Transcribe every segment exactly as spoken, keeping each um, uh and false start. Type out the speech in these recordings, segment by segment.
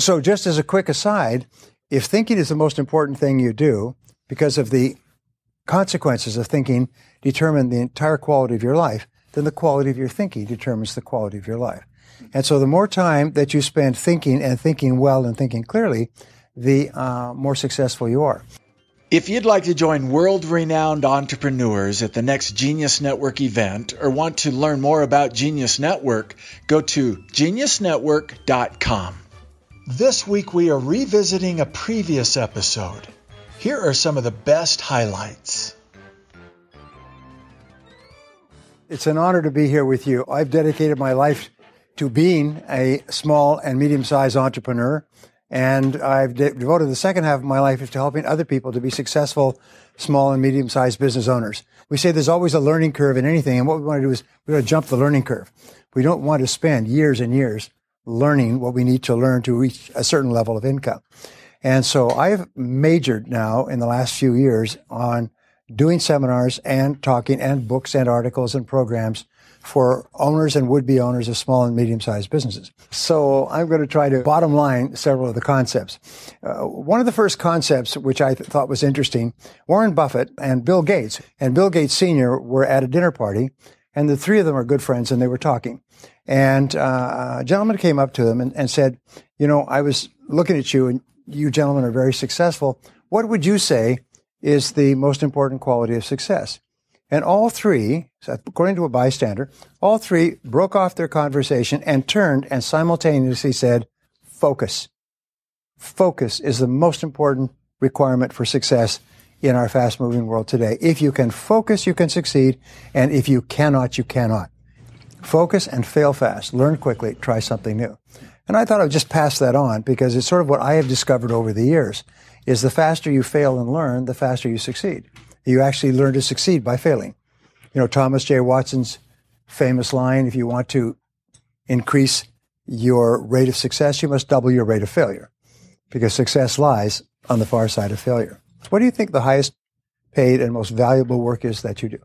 So just as a quick aside, if thinking is the most important thing you do, because of the consequences of thinking determine the entire quality of your life, then the quality of your thinking determines the quality of your life. And so the more time that you spend thinking and thinking well and thinking clearly, the uh, more successful you are. If you'd like to join world-renowned entrepreneurs at the next Genius Network event or want to learn more about Genius Network, go to genius network dot com. This week we are revisiting a previous episode. Here are some of the best highlights. It's an honor to be here with you. I've dedicated my life to being a small and medium-sized entrepreneur, and I've de- devoted the second half of my life to helping other people to be successful small and medium-sized business owners. We say there's always a learning curve in anything, and what we want to do is we want to jump the learning curve. We don't want to spend years and years learning what we need to learn to reach a certain level of income. And so I've majored now in the last few years on doing seminars and talking and books and articles and programs for owners and would-be owners of small and medium-sized businesses. So I'm going to try to bottom line several of the concepts. Uh, one of the first concepts, which I th- thought was interesting, Warren Buffett and Bill Gates, and Bill Gates Senior were at a dinner party, and the three of them are good friends, and they were talking. And uh, a gentleman came up to them and, and said, you know, I was looking at you, and you gentlemen are very successful. What would you say is the most important quality of success? And all three, according to a bystander, all three broke off their conversation and turned and simultaneously said, focus. Focus is the most important requirement for success in our fast-moving world today. If you can focus, you can succeed. And if you cannot, you cannot. Focus and fail fast. Learn quickly. Try something new. And I thought I'd just pass that on because it's sort of what I have discovered over the years, is the faster you fail and learn, the faster you succeed. You actually learn to succeed by failing. You know, Thomas J. Watson's famous line, if you want to increase your rate of success, you must double your rate of failure, because success lies on the far side of failure. What do you think the highest paid and most valuable work is that you do?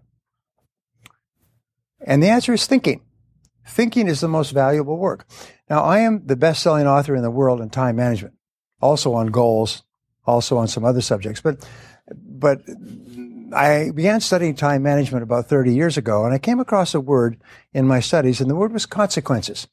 And the answer is thinking. Thinking is the most valuable work. Now, I am the best-selling author in the world in time management, also on goals, also on some other subjects. But, but I began studying time management about thirty years ago, and I came across a word in my studies, and the word was consequences.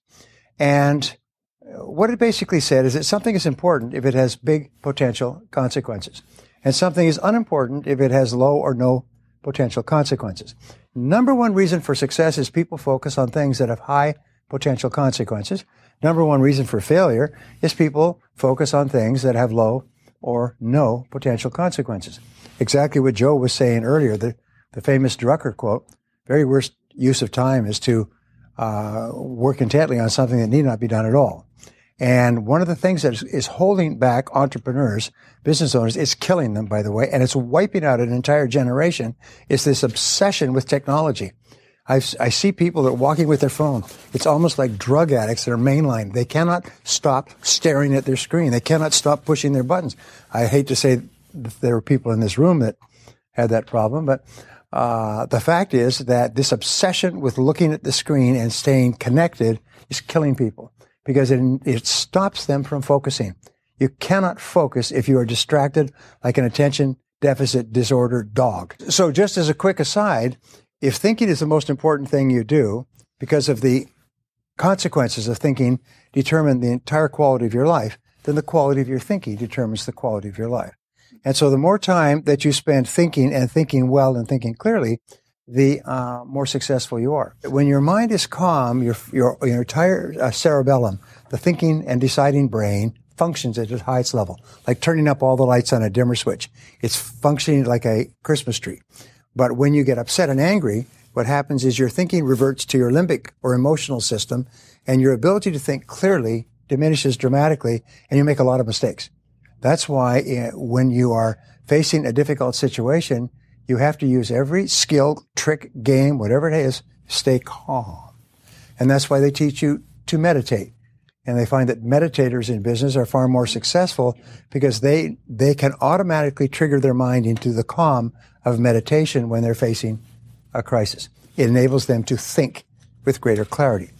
And what it basically said is that something is important if it has big potential consequences, and something is unimportant if it has low or no potential consequences. Number one reason for success is people focus on things that have high potential consequences. Number one reason for failure is people focus on things that have low or no potential consequences. Exactly what Joe was saying earlier, the, the famous Drucker quote, very worst use of time is to uh, work intently on something that need not be done at all. And one of the things that is, is holding back entrepreneurs, business owners, it's killing them, by the way, and it's wiping out an entire generation, is this obsession with technology. I've, I see people that are walking with their phone. It's almost like drug addicts that are mainline. They cannot stop staring at their screen. They cannot stop pushing their buttons. I hate to say that there were people in this room that had that problem, but uh, the fact is that this obsession with looking at the screen and staying connected is killing people, because it, it stops them from focusing. You cannot focus if you are distracted like an attention deficit disorder dog. So just as a quick aside, if thinking is the most important thing you do, because of the consequences of thinking determine the entire quality of your life, then the quality of your thinking determines the quality of your life. And so the more time that you spend thinking and thinking well and thinking clearly, the uh, more successful you are. When your mind is calm, your your, your entire uh, cerebellum, the thinking and deciding brain, functions at its highest level, like turning up all the lights on a dimmer switch. It's functioning like a Christmas tree. But when you get upset and angry, what happens is your thinking reverts to your limbic or emotional system, and your ability to think clearly diminishes dramatically, and you make a lot of mistakes. That's why uh, when you are facing a difficult situation, you have to use every skill, trick, game, whatever it is, stay calm. And that's why they teach you to meditate. And they find that meditators in business are far more successful because they they can automatically trigger their mind into the calm of meditation when they're facing a crisis. It enables them to think with greater clarity.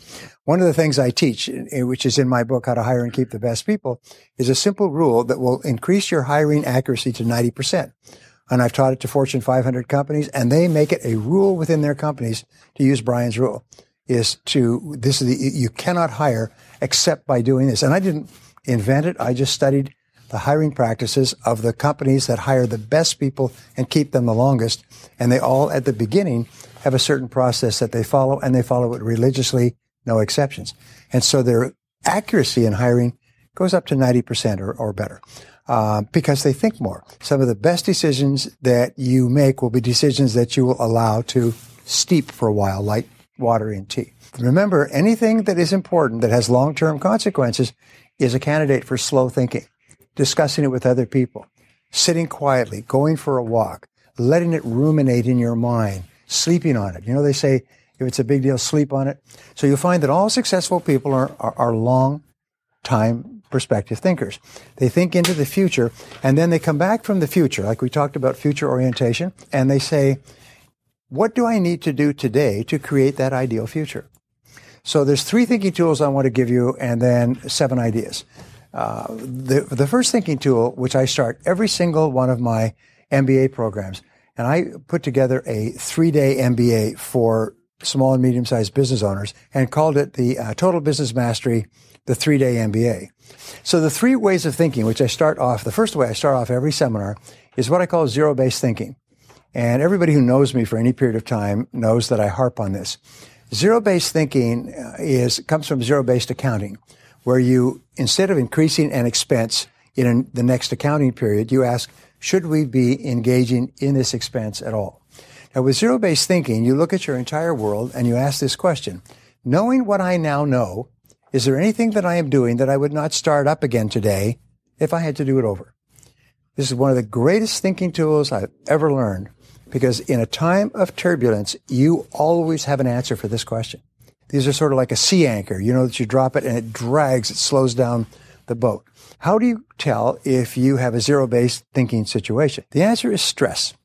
One of the things I teach, which is in my book, How to Hire and Keep the Best People, is a simple rule that will increase your hiring accuracy to ninety percent. And I've taught it to Fortune five hundred companies, and they make it a rule within their companies to use Brian's rule, is to, this is the, you cannot hire except by doing this. And I didn't invent it. I just studied the hiring practices of the companies that hire the best people and keep them the longest. And they all, at the beginning, have a certain process that they follow, and they follow it religiously, no exceptions. And so their accuracy in hiring goes up to ninety percent or, or better, uh, because they think more. Some of the best decisions that you make will be decisions that you will allow to steep for a while, like water in tea. Remember, anything that is important that has long-term consequences is a candidate for slow thinking, discussing it with other people, sitting quietly, going for a walk, letting it ruminate in your mind, sleeping on it. You know, they say, if it's a big deal, sleep on it. So you'll find that all successful people are, are, are long-time perspective thinkers. They think into the future, and then they come back from the future, like we talked about future orientation, and they say, what do I need to do today to create that ideal future? So there's three thinking tools I want to give you, and then seven ideas. Uh, the, the first thinking tool, which I start every single one of my M B A programs, and I put together a three-day M B A for small and medium-sized business owners and called it the uh, Total Business Mastery, the three-day M B A. So the three ways of thinking, which I start off, the first way I start off every seminar is what I call zero-based thinking. And everybody who knows me for any period of time knows that I harp on this. Zero-based thinking is comes from zero-based accounting, where you, instead of increasing an expense in an, the next accounting period, you ask, should we be engaging in this expense at all? Now, with zero-based thinking, you look at your entire world and you ask this question: knowing what I now know, is there anything that I am doing that I would not start up again today if I had to do it over? This is one of the greatest thinking tools I've ever learned, because in a time of turbulence, you always have an answer for this question. These are sort of like a sea anchor. You know that you drop it and it drags, it slows down the boat. How do you tell if you have a zero-based thinking situation? The answer is stress.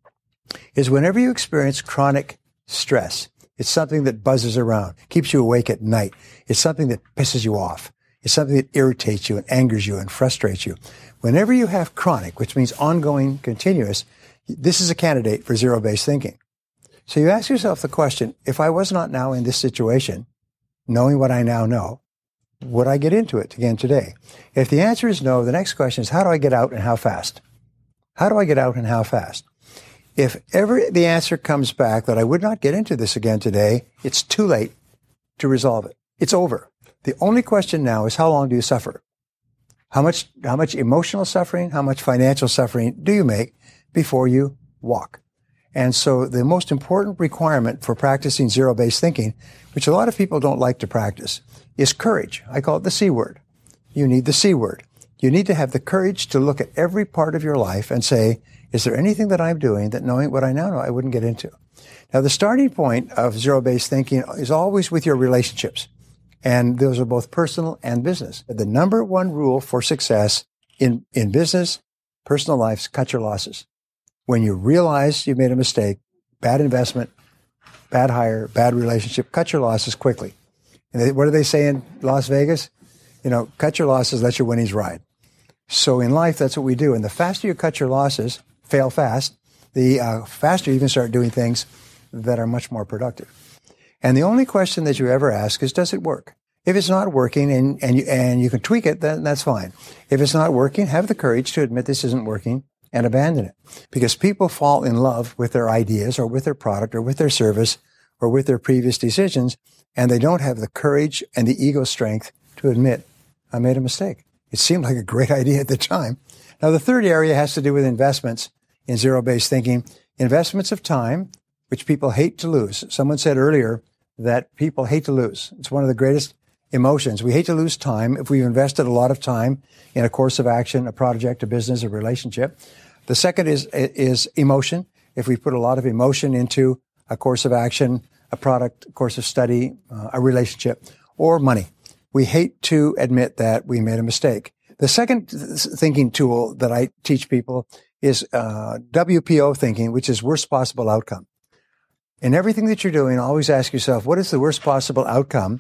Is whenever you experience chronic stress, it's something that buzzes around, keeps you awake at night. It's something that pisses you off. It's something that irritates you and angers you and frustrates you. Whenever you have chronic, which means ongoing, continuous, this is a candidate for zero-based thinking. So you ask yourself the question, if I was not now in this situation, knowing what I now know, would I get into it again today? If the answer is no, the next question is, how do I get out and how fast? How do I get out and how fast? If ever the answer comes back that I would not get into this again today, it's too late to resolve it. It's over. The only question now is, how long do you suffer? How much, how much emotional suffering, how much financial suffering do you make before you walk? And so the most important requirement for practicing zero-based thinking, which a lot of people don't like to practice, is courage. I call it the C word. You need the C word. You need to have the courage to look at every part of your life and say, is there anything that I'm doing that, knowing what I now know, I wouldn't get into? Now, the starting point of zero-based thinking is always with your relationships. And those are both personal and business. The number one rule for success in, in business, personal lives, cut your losses. When you realize you made a mistake, bad investment, bad hire, bad relationship, cut your losses quickly. And they, what do they say in Las Vegas? You know, cut your losses, let your winnings ride. So in life, that's what we do. And the faster you cut your losses, fail fast, the uh, faster you can start doing things that are much more productive. And the only question that you ever ask is, does it work? If it's not working and, and, you, and you can tweak it, then that's fine. If it's not working, have the courage to admit this isn't working and abandon it. Because people fall in love with their ideas or with their product or with their service or with their previous decisions, and they don't have the courage and the ego strength to admit, I made a mistake. It seemed like a great idea at the time. Now, the third area has to do with investments in zero-based thinking. Investments of time, which people hate to lose. Someone said earlier that people hate to lose. It's one of the greatest emotions. We hate to lose time if we've invested a lot of time in a course of action, a project, a business, a relationship. The second is, is emotion. If we put a lot of emotion into a course of action, a product, a course of study, uh, a relationship, or money. We hate to admit that we made a mistake. The second thinking tool that I teach people is uh, W P O thinking, which is worst possible outcome. In everything that you're doing, always ask yourself, what is the worst possible outcome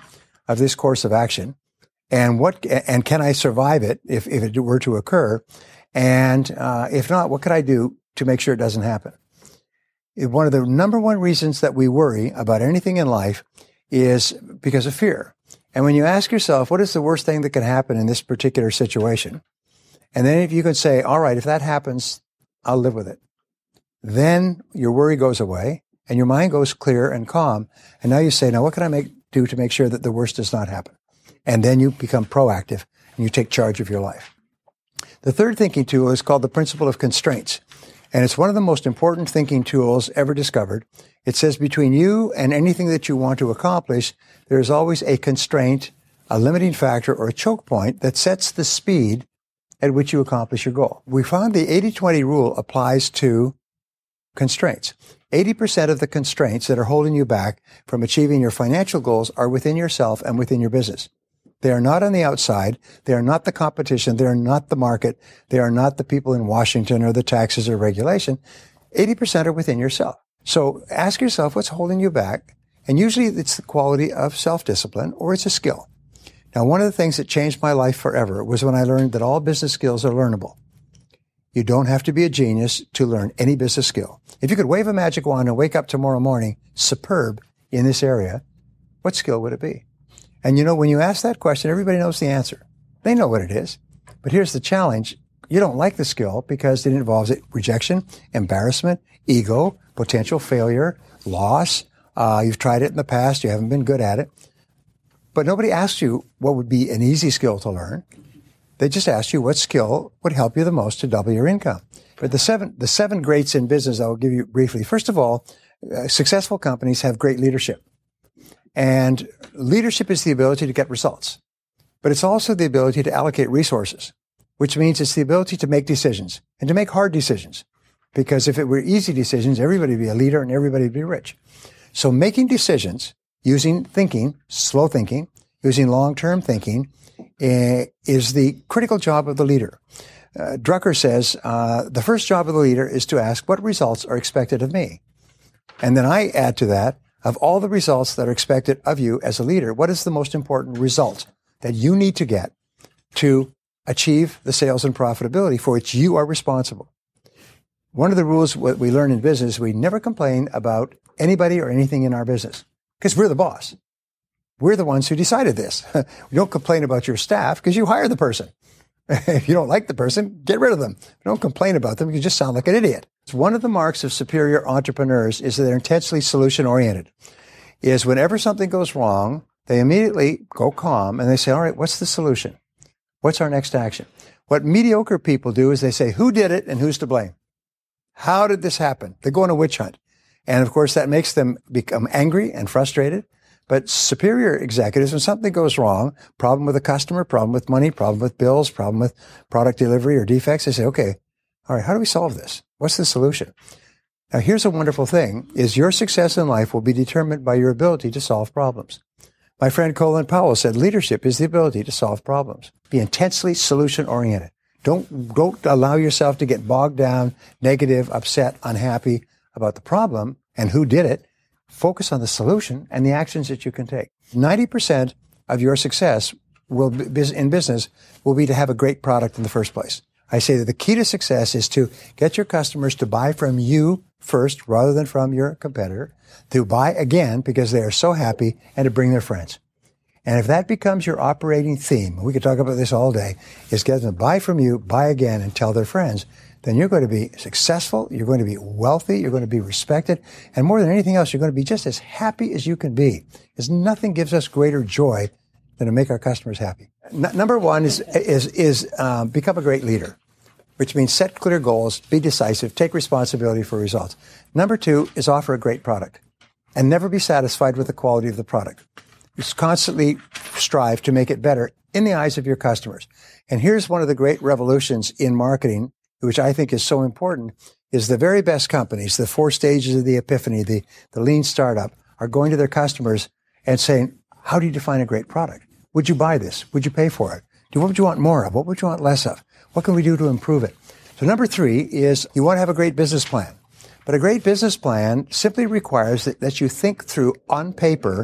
of this course of action? And what, and can I survive it if, if it were to occur? And, uh, if not, what could I do to make sure it doesn't happen? One of the number one reasons that we worry about anything in life is because of fear. And when you ask yourself, what is the worst thing that can happen in this particular situation? And then if you can say, all right, if that happens, I'll live with it. Then your worry goes away and your mind goes clear and calm. And now you say, now what can I make, do to make sure that the worst does not happen? And then you become proactive and you take charge of your life. The third thinking tool is called the principle of constraints. And it's one of the most important thinking tools ever discovered. It says between you and anything that you want to accomplish, there is always a constraint, a limiting factor, or a choke point that sets the speed at which you accomplish your goal. We found the eighty twenty rule applies to constraints. eighty percent of the constraints that are holding you back from achieving your financial goals are within yourself and within your business. They are not on the outside. They are not the competition. They are not the market. They are not the people in Washington or the taxes or regulation. eighty percent are within yourself. So ask yourself what's holding you back. And usually it's the quality of self-discipline or it's a skill. Now, one of the things that changed my life forever was when I learned that all business skills are learnable. You don't have to be a genius to learn any business skill. If you could wave a magic wand and wake up tomorrow morning superb in this area, what skill would it be? And you know, when you ask that question, everybody knows the answer. They know what it is. But here's the challenge. You don't like the skill because it involves rejection, embarrassment, ego, potential failure, loss. Uh, you've tried it in the past. You haven't been good at it. But nobody asks you what would be an easy skill to learn. They just ask you what skill would help you the most to double your income. But the seven, the seven greats in business, I will give you briefly. First of all, uh, successful companies have great leadership. And leadership is the ability to get results. But it's also the ability to allocate resources, which means it's the ability to make decisions and to make hard decisions. Because if it were easy decisions, everybody would be a leader and everybody would be rich. So making decisions using thinking, slow thinking, using long-term thinking, uh, is the critical job of the leader. Uh, Drucker says, uh, the first job of the leader is to ask what results are expected of me. And then I add to that, of all the results that are expected of you as a leader, what is the most important result that you need to get to achieve the sales and profitability for which you are responsible? One of the rules what we learn in business, we never complain about anybody or anything in our business because we're the boss. We're the ones who decided this. We don't complain about your staff because you hire the person. If you don't like the person, get rid of them. Don't complain about them. You just sound like an idiot. It's one of the marks of superior entrepreneurs is that they're intensely solution-oriented. Is whenever something goes wrong, they immediately go calm and they say, all right, what's the solution? What's our next action? What mediocre people do is they say, who did it and who's to blame? How did this happen? They go on a witch hunt. And of course, that makes them become angry and frustrated. But superior executives, when something goes wrong, problem with a customer, problem with money, problem with bills, problem with product delivery or defects, they say, okay, all right, how do we solve this? What's the solution? Now, here's a wonderful thing, is your success in life will be determined by your ability to solve problems. My friend Colin Powell said, leadership is the ability to solve problems. Be intensely solution-oriented. Don't, don't allow yourself to get bogged down, negative, upset, unhappy about the problem and who did it. Focus on the solution and the actions that you can take. ninety percent of your success will be, in business will be to have a great product in the first place. I say that the key to success is to get your customers to buy from you first rather than from your competitor, to buy again because they are so happy, and to bring their friends. And if that becomes your operating theme, we could talk about this all day, is get them to buy from you, buy again, and tell their friends, then you're going to be successful, you're going to be wealthy, you're going to be respected, and more than anything else, you're going to be just as happy as you can be. Because nothing gives us greater joy than to make our customers happy. N- number one is is is um, become a great leader, which means set clear goals, be decisive, take responsibility for results. Number two is offer a great product, and never be satisfied with the quality of the product. Just constantly strive to make it better in the eyes of your customers. And here's one of the great revolutions in marketing, which I think is so important, is the very best companies, the four stages of the epiphany, the, the lean startup, are going to their customers and saying, how do you define a great product? Would you buy this? Would you pay for it? What would you want more of? What would you want less of? What can we do to improve it? So number three is you want to have a great business plan. But a great business plan simply requires that, that you think through on paper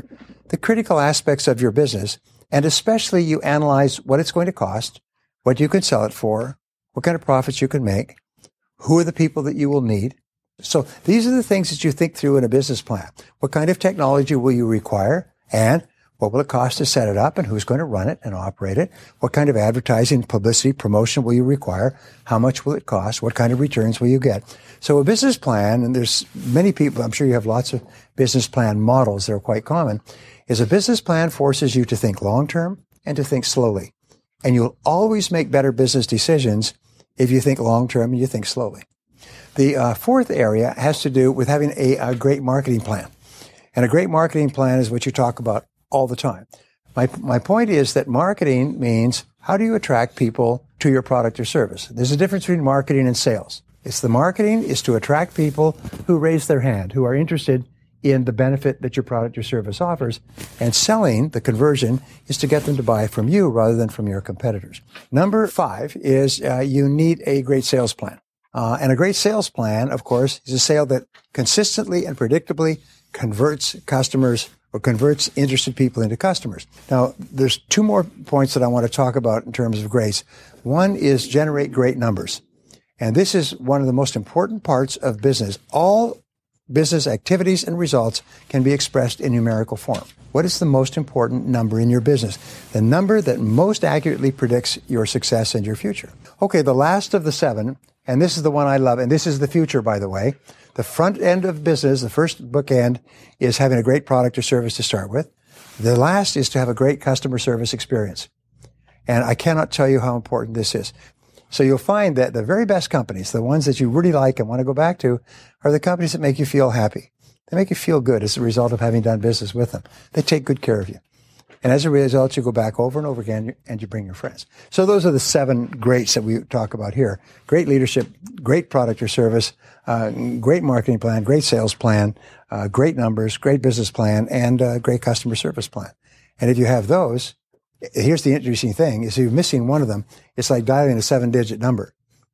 the critical aspects of your business, and especially you analyze what it's going to cost, what you can sell it for, what kind of profits you can make, who are the people that you will need. So these are the things that you think through in a business plan. What kind of technology will you require, and what will it cost to set it up, and who's going to run it and operate it? What kind of advertising, publicity, promotion will you require? How much will it cost? What kind of returns will you get? So a business plan, and there's many people, I'm sure you have lots of business plan models that are quite common, is a business plan forces you to think long-term and to think slowly. And you'll always make better business decisions if you think long-term and you think slowly. The uh, fourth area has to do with having a, a great marketing plan. And a great marketing plan is what you talk about all the time. My my point is that marketing means how do you attract people to your product or service? There's a difference between marketing and sales. It's the marketing is to attract people who raise their hand, who are interested in the benefit that your product or service offers. And selling, the conversion, is to get them to buy from you rather than from your competitors. Number five is uh, you need a great sales plan. Uh, and a great sales plan, of course, is a sale that consistently and predictably converts customers or converts interested people into customers. Now, there's two more points that I want to talk about in terms of grace. One is generate great numbers. And this is one of the most important parts of business. All business activities and results can be expressed in numerical form. What is the most important number in your business? The number that most accurately predicts your success and your future. Okay, the last of the seven, and this is the one I love, and this is the future, by the way. The front end of business, the first bookend, is having a great product or service to start with. The last is to have a great customer service experience. And I cannot tell you how important this is. So you'll find that the very best companies, the ones that you really like and want to go back to, are the companies that make you feel happy. They make you feel good as a result of having done business with them. They take good care of you. And as a result, you go back over and over again and you bring your friends. So those are the seven greats that we talk about here. Great leadership, great product or service, uh, great marketing plan, great sales plan, uh, great numbers, great business plan, and uh, great customer service plan. And if you have those, here's the interesting thing, is if you're missing one of them, it's like dialing a seven-digit number.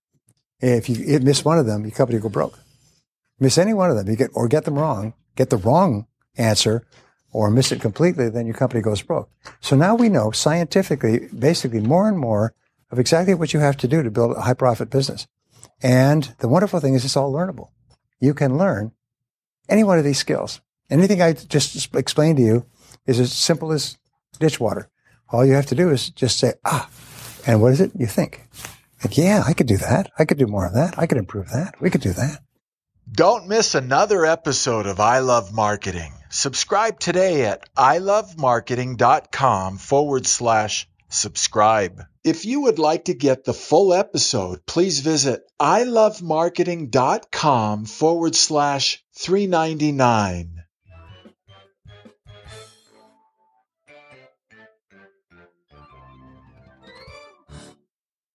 If you miss one of them, your company will go broke. Miss any one of them, you get or get them wrong, get the wrong answer, or miss it completely, then your company goes broke. So now we know scientifically, basically more and more of exactly what you have to do to build a high-profit business. And the wonderful thing is it's all learnable. You can learn any one of these skills. Anything I just explained to you is as simple as ditch water. All you have to do is just say, ah, and what is it? You think. Like, yeah, I could do that. I could do more of that. I could improve that. We could do that. Don't miss another episode of I Love Marketing. Subscribe today at ilovemarketing.com forward slash subscribe. If you would like to get the full episode, please visit ilovemarketing.com forward slash 399.